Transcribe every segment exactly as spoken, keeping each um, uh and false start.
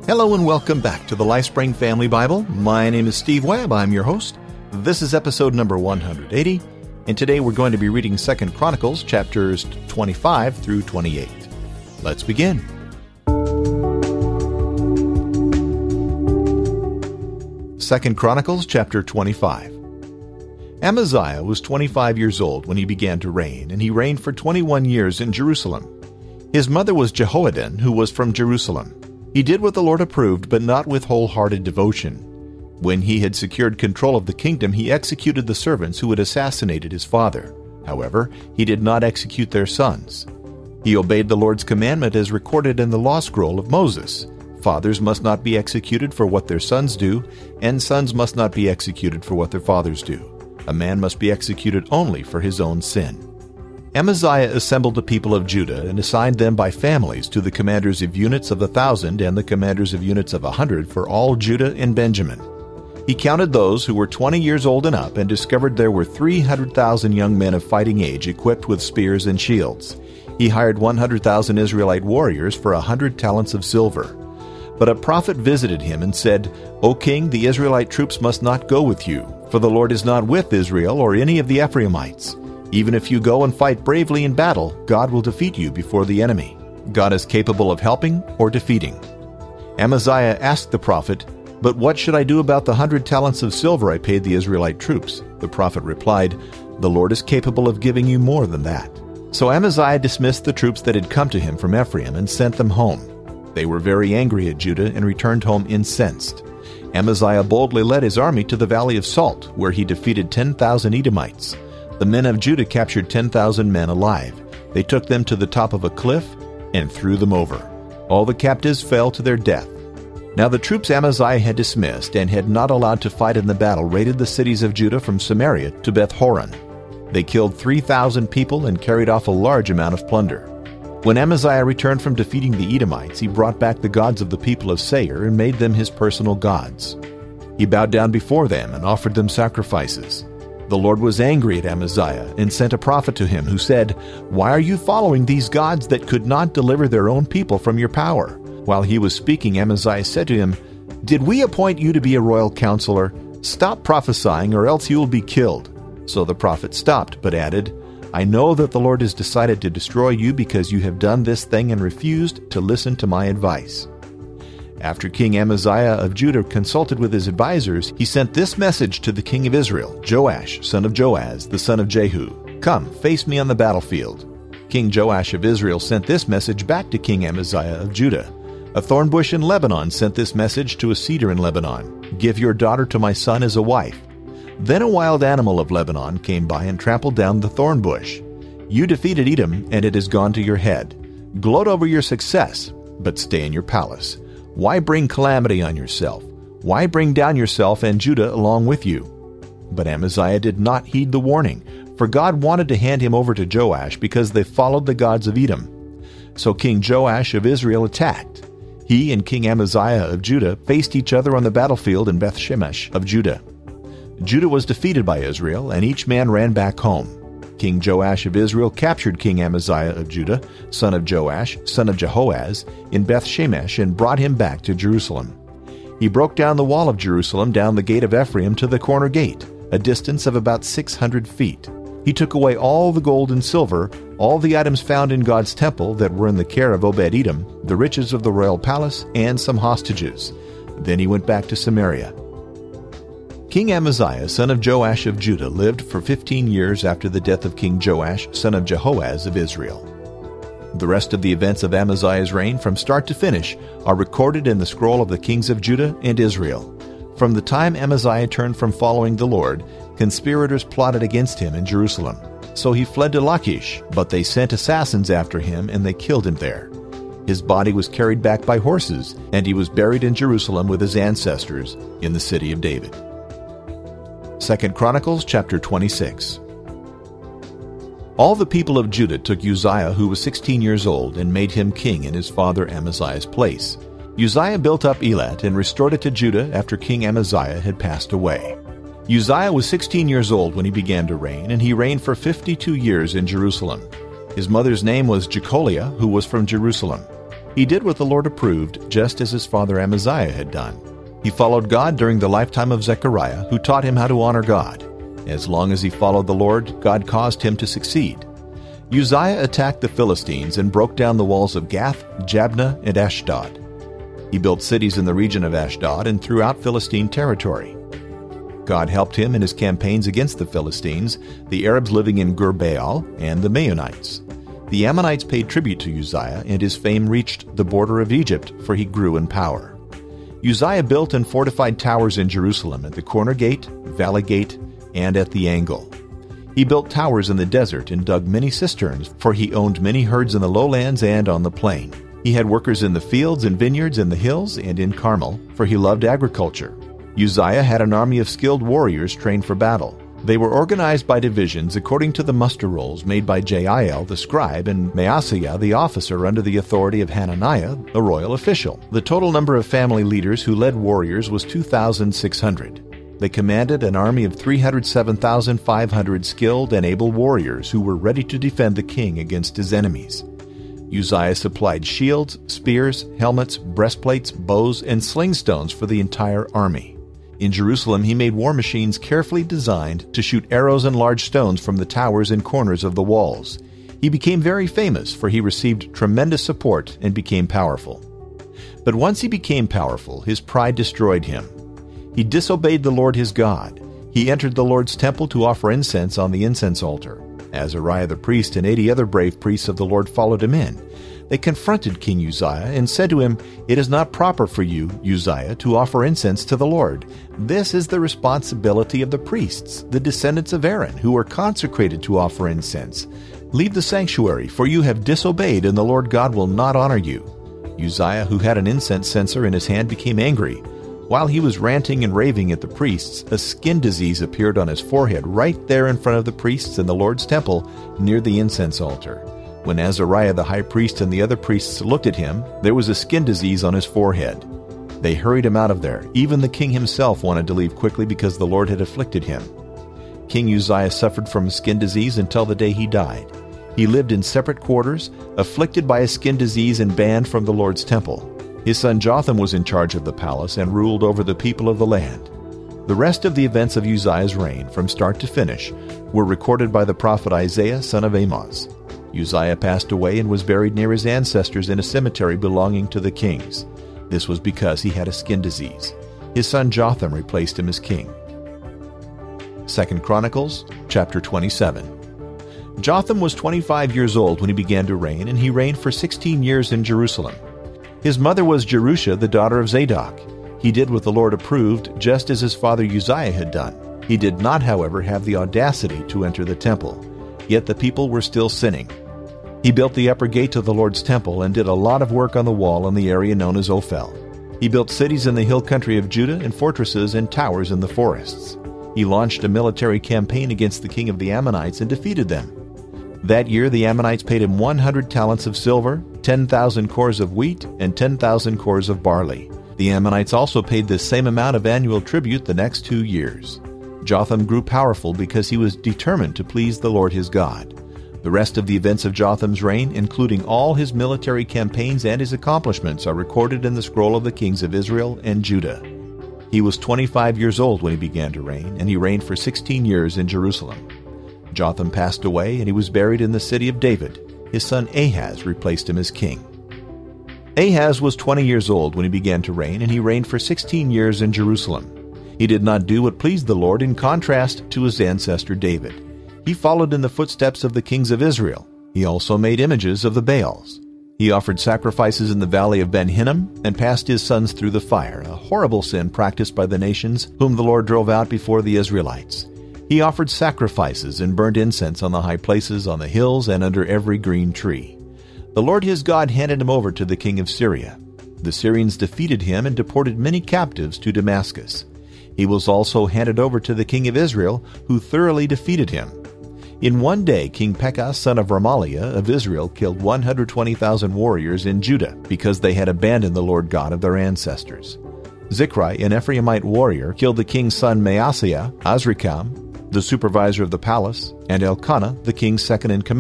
Hello and welcome back to the LifeSpring Family Bible. My name is Steve Webb. I'm your host. This is episode number one hundred eighty, and today we're going to be reading Second Chronicles chapters twenty-five through twenty-eight. Let's begin. Second Chronicles chapter twenty-five. Amaziah was twenty-five years old when he began to reign, and he reigned for twenty-one years in Jerusalem. His mother was Jehoaddan, who was from Jerusalem. He did what the Lord approved, but not with wholehearted devotion. When he had secured control of the kingdom, he executed the servants who had assassinated his father. However, he did not execute their sons. He obeyed the Lord's commandment as recorded in the law scroll of Moses. Fathers must not be executed for what their sons do, and sons must not be executed for what their fathers do. A man must be executed only for his own sin. Amaziah assembled the people of Judah and assigned them by families to the commanders of units of a thousand and the commanders of units of a hundred for all Judah and Benjamin. He counted those who were twenty years old and up and discovered there were three hundred thousand young men of fighting age equipped with spears and shields. He hired one hundred thousand Israelite warriors for a hundred talents of silver. But a prophet visited him and said, "O king, the Israelite troops must not go with you, for the Lord is not with Israel or any of the Ephraimites. Even if you go and fight bravely in battle, God will defeat you before the enemy. God is capable of helping or defeating." Amaziah asked the prophet, "But what should I do about the hundred talents of silver I paid the Israelite troops?" The prophet replied, "The Lord is capable of giving you more than that." So Amaziah dismissed the troops that had come to him from Ephraim and sent them home. They were very angry at Judah and returned home incensed. Amaziah boldly led his army to the Valley of Salt, where he defeated ten thousand Edomites. The men of Judah captured ten thousand men alive. They took them to the top of a cliff and threw them over. All the captives fell to their death. Now the troops Amaziah had dismissed and had not allowed to fight in the battle raided the cities of Judah from Samaria to Beth-horon. They killed three thousand people and carried off a large amount of plunder. When Amaziah returned from defeating the Edomites, he brought back the gods of the people of Seir and made them his personal gods. He bowed down before them and offered them sacrifices. The Lord was angry at Amaziah and sent a prophet to him who said, "Why are you following these gods that could not deliver their own people from your power?" While he was speaking, Amaziah said to him, "Did we appoint you to be a royal counselor? Stop prophesying, or else you will be killed." So the prophet stopped, but added, "I know that the Lord has decided to destroy you because you have done this thing and refused to listen to my advice." After King Amaziah of Judah consulted with his advisors, he sent this message to the king of Israel, Joash, son of Joaz, the son of Jehu, "Come, face me on the battlefield." King Joash of Israel sent this message back to King Amaziah of Judah. "A thorn bush in Lebanon sent this message to a cedar in Lebanon, 'Give your daughter to my son as a wife.' Then a wild animal of Lebanon came by and trampled down the thorn bush. You defeated Edom, and it has gone to your head. Gloat over your success, but stay in your palace. Why bring calamity on yourself? Why bring down yourself and Judah along with you?" But Amaziah did not heed the warning, for God wanted to hand him over to Joash because they followed the gods of Edom. So King Joash of Israel attacked. He and King Amaziah of Judah faced each other on the battlefield in Beth-shemesh of Judah. Judah was defeated by Israel, and each man ran back home. King Joash of Israel captured King Amaziah of Judah, son of Joash, son of Jehoaz, in Beth-shemesh and brought him back to Jerusalem. He broke down the wall of Jerusalem down the gate of Ephraim to the corner gate, a distance of about six hundred feet. He took away all the gold and silver, all the items found in God's temple that were in the care of Obed-Edom, the riches of the royal palace, and some hostages. Then he went back to Samaria. King Amaziah, son of Joash of Judah, lived for fifteen years after the death of King Joash, son of Jehoaz of Israel. The rest of the events of Amaziah's reign from start to finish are recorded in the scroll of the kings of Judah and Israel. From the time Amaziah turned from following the Lord, conspirators plotted against him in Jerusalem. So he fled to Lachish, but they sent assassins after him and they killed him there. His body was carried back by horses, and he was buried in Jerusalem with his ancestors in the city of David. Second Chronicles chapter twenty-six. All the people of Judah took Uzziah, who was sixteen years old, and made him king in his father Amaziah's place. Uzziah built up Elat and restored it to Judah after King Amaziah had passed away. Uzziah was sixteen years old when he began to reign, and he reigned for fifty-two years in Jerusalem. His mother's name was Jecholiah, who was from Jerusalem. He did what the Lord approved, just as his father Amaziah had done. He followed God during the lifetime of Zechariah, who taught him how to honor God. As long as he followed the Lord, God caused him to succeed. Uzziah attacked the Philistines and broke down the walls of Gath, Jabneh, and Ashdod. He built cities in the region of Ashdod and throughout Philistine territory. God helped him in his campaigns against the Philistines, the Arabs living in Gur-Baal, and the Maonites. The Ammonites paid tribute to Uzziah, and his fame reached the border of Egypt, for he grew in power. Uzziah built and fortified towers in Jerusalem at the corner gate, valley gate, and at the angle. He built towers in the desert and dug many cisterns, for he owned many herds in the lowlands and on the plain. He had workers in the fields and vineyards in the hills and in Carmel, for he loved agriculture. Uzziah had an army of skilled warriors trained for battle. They were organized by divisions according to the muster rolls made by Jael the scribe and Maaseiah the officer under the authority of Hananiah, the royal official. The total number of family leaders who led warriors was two thousand six hundred. They commanded an army of three hundred seven thousand five hundred skilled and able warriors who were ready to defend the king against his enemies. Uzziah supplied shields, spears, helmets, breastplates, bows, and sling stones for the entire army. In Jerusalem, he made war machines carefully designed to shoot arrows and large stones from the towers and corners of the walls. He became very famous, for he received tremendous support and became powerful. But once he became powerful, his pride destroyed him. He disobeyed the Lord his God. He entered the Lord's temple to offer incense on the incense altar. Azariah the priest and eighty other brave priests of the Lord followed him in. They confronted King Uzziah and said to him, "It is not proper for you, Uzziah, to offer incense to the Lord. This is the responsibility of the priests, the descendants of Aaron, who are consecrated to offer incense. Leave the sanctuary, for you have disobeyed, and the Lord God will not honor you." Uzziah, who had an incense censer in his hand, became angry. While he was ranting and raving at the priests, a skin disease appeared on his forehead right there in front of the priests in the Lord's temple near the incense altar. When Azariah the high priest and the other priests looked at him, there was a skin disease on his forehead. They hurried him out of there. Even the king himself wanted to leave quickly because the Lord had afflicted him. King Uzziah suffered from a skin disease until the day he died. He lived in separate quarters, afflicted by a skin disease and banned from the Lord's temple. His son Jotham was in charge of the palace and ruled over the people of the land. The rest of the events of Uzziah's reign, from start to finish, were recorded by the prophet Isaiah, son of Amoz. Uzziah passed away and was buried near his ancestors in a cemetery belonging to the kings. This was because he had a skin disease. His son Jotham replaced him as king. Second Chronicles, chapter twenty-seven. Jotham was twenty-five years old when he began to reign, and he reigned for sixteen years in Jerusalem. His mother was Jerusha, the daughter of Zadok. He did what the Lord approved, just as his father Uzziah had done. He did not, however, have the audacity to enter the temple. Yet the people were still sinning. He built the upper gate to the Lord's temple and did a lot of work on the wall in the area known as Ophel. He built cities in the hill country of Judah and fortresses and towers in the forests. He launched a military campaign against the king of the Ammonites and defeated them. That year the Ammonites paid him one hundred talents of silver, ten thousand cores of wheat, and ten thousand cores of barley. The Ammonites also paid this same amount of annual tribute the next two years. Jotham grew powerful because he was determined to please the Lord his God. The rest of the events of Jotham's reign, including all his military campaigns and his accomplishments, are recorded in the scroll of the kings of Israel and Judah. He was twenty-five years old when he began to reign, and he reigned for sixteen years in Jerusalem. Jotham passed away, and he was buried in the city of David. His son Ahaz replaced him as king. Ahaz was twenty years old when he began to reign, and he reigned for sixteen years in Jerusalem. He did not do what pleased the Lord, in contrast to his ancestor David. He followed in the footsteps of the kings of Israel. He also made images of the Baals. He offered sacrifices in the valley of Ben Hinnom and passed his sons through the fire, a horrible sin practiced by the nations whom the Lord drove out before the Israelites. He offered sacrifices and burned incense on the high places, on the hills, and under every green tree. The Lord his God handed him over to the king of Syria. The Syrians defeated him and deported many captives to Damascus. He was also handed over to the king of Israel, who thoroughly defeated him. In one day, King Pekah, son of Remaliah of Israel, killed one hundred twenty thousand warriors in Judah because they had abandoned the Lord God of their ancestors. Zichri, an Ephraimite warrior, killed the king's son Maaseiah, Azrikam, the supervisor of the palace, and Elkanah, the king's second in command.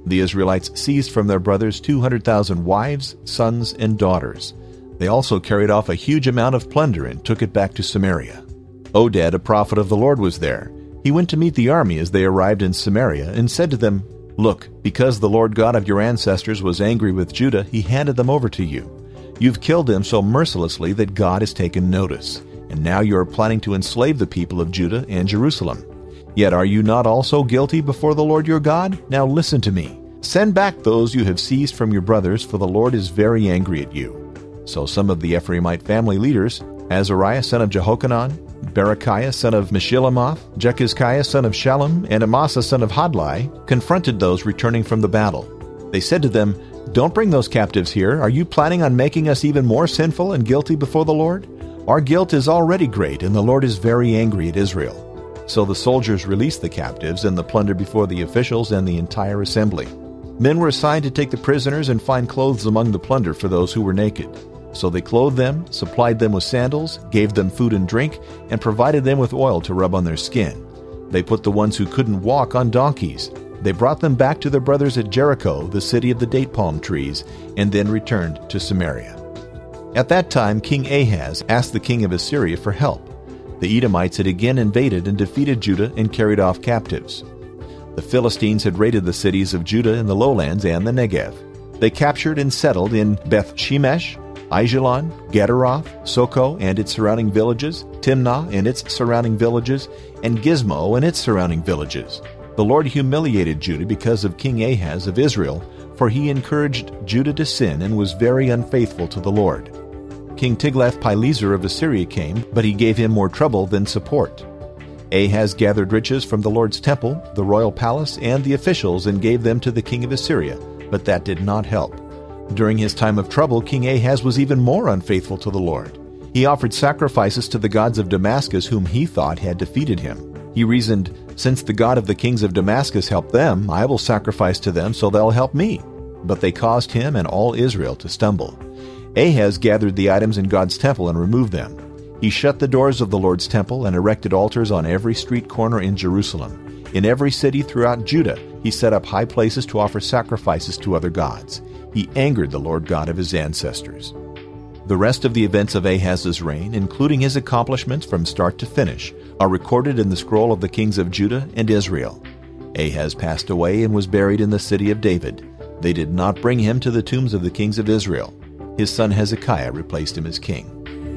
The Israelites seized from their brothers two hundred thousand wives, sons, and daughters. They also carried off a huge amount of plunder and took it back to Samaria. Oded, a prophet of the Lord, was there. He went to meet the army as they arrived in Samaria and said to them, "Look, because the Lord God of your ancestors was angry with Judah, he handed them over to you. You've killed them so mercilessly that God has taken notice, and now you are planning to enslave the people of Judah and Jerusalem. Yet are you not also guilty before the Lord your God? Now listen to me. Send back those you have seized from your brothers, for the Lord is very angry at you." So some of the Ephraimite family leaders, Azariah son of Jehochanan, Berechiah son of Meshillemoth, Jechizkiah son of Shallum, and Amasa son of Hadlai, confronted those returning from the battle. They said to them, "Don't bring those captives here. Are you planning on making us even more sinful and guilty before the Lord? Our guilt is already great, and the Lord is very angry at Israel." So the soldiers released the captives and the plunder before the officials and the entire assembly. Men were assigned to take the prisoners and find clothes among the plunder for those who were naked. So they clothed them, supplied them with sandals, gave them food and drink, and provided them with oil to rub on their skin. They put the ones who couldn't walk on donkeys. They brought them back to their brothers at Jericho, the city of the date palm trees, and then returned to Samaria. At that time, King Ahaz asked the king of Assyria for help. The Edomites had again invaded and defeated Judah and carried off captives. The Philistines had raided the cities of Judah in the lowlands and the Negev. They captured and settled in Beth Shemesh, Aijalon, Gederoth, Soko and its surrounding villages, Timnah and its surrounding villages, and Gizmo and its surrounding villages. The Lord humiliated Judah because of King Ahaz of Israel, for he encouraged Judah to sin and was very unfaithful to the Lord. King Tiglath-Pileser of Assyria came, but he gave him more trouble than support. Ahaz gathered riches from the Lord's temple, the royal palace, and the officials and gave them to the king of Assyria, but that did not help. During his time of trouble, King Ahaz was even more unfaithful to the Lord. He offered sacrifices to the gods of Damascus whom he thought had defeated him. He reasoned, "Since the God of the kings of Damascus helped them, I will sacrifice to them so they'll help me." But they caused him and all Israel to stumble. Ahaz gathered the items in God's temple and removed them. He shut the doors of the Lord's temple and erected altars on every street corner in Jerusalem. In every city throughout Judah, he set up high places to offer sacrifices to other gods. He angered the Lord God of his ancestors. The rest of the events of Ahaz's reign, including his accomplishments from start to finish, are recorded in the scroll of the kings of Judah and Israel. Ahaz passed away and was buried in the city of David. They did not bring him to the tombs of the kings of Israel. His son Hezekiah replaced him as king.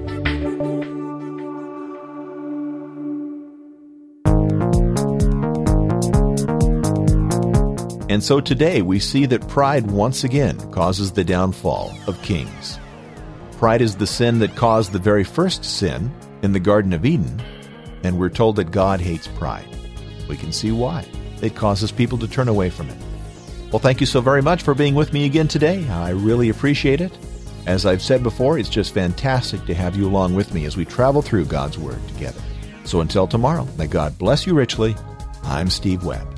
And so today we see that pride once again causes the downfall of kings. Pride is the sin that caused the very first sin in the Garden of Eden, and we're told that God hates pride. We can see why. It causes people to turn away from it. Well, thank you so very much for being with me again today. I really appreciate it. As I've said before, it's just fantastic to have you along with me as we travel through God's Word together. So until tomorrow, may God bless you richly. I'm Steve Webb.